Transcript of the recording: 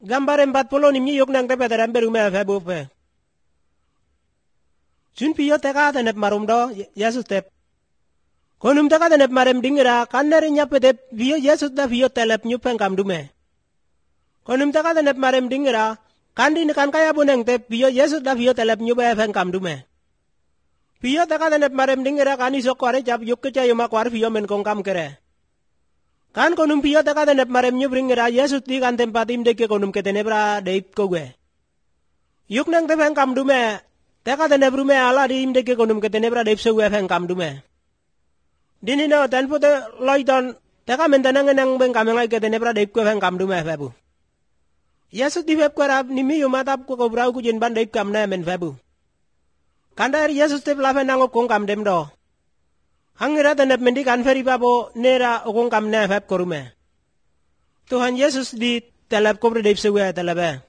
Gambar 40 nimnyi yok nang tepe terem berume febu fe. Jun piyo teka tenep marum do Yesus tep. Konum teka tenep marem dingira kanner nyape tep piyo Yesus da piyo telep nyupeng kamdume. Konum teka tenep marem dingira kandi nikan kaya buneng tep piyo Yesus da piyo telep nyupeng kamdume. Piyo teka tenep marem dingira kani sok kware cap yuk keca yuma kwar piyo men kongkam kere. Kan konum piyo teka tenep marem nyupringira Yesus di kan tempat imdeke konum ketenebra deip kowe. Yuk nang tepeng kamdume teka tenep rume ala di imdeke konum ketenebra deip sewe peng kamdume. Dini no tenpo te loiton teka mentenang nang beng kamengai ketenebra deip kowe peng kamdume febu. Yesus di feb kwerap nimi yumatap ko kobrau kujen ban deip kamne men febu. Kandar Yesus tep lafe nangop kong kamdem do. Hangira tenep mendi kan feri papo nera okong kamne feb korume. Tuhan Yesus di telep kobre deip sewe telebe.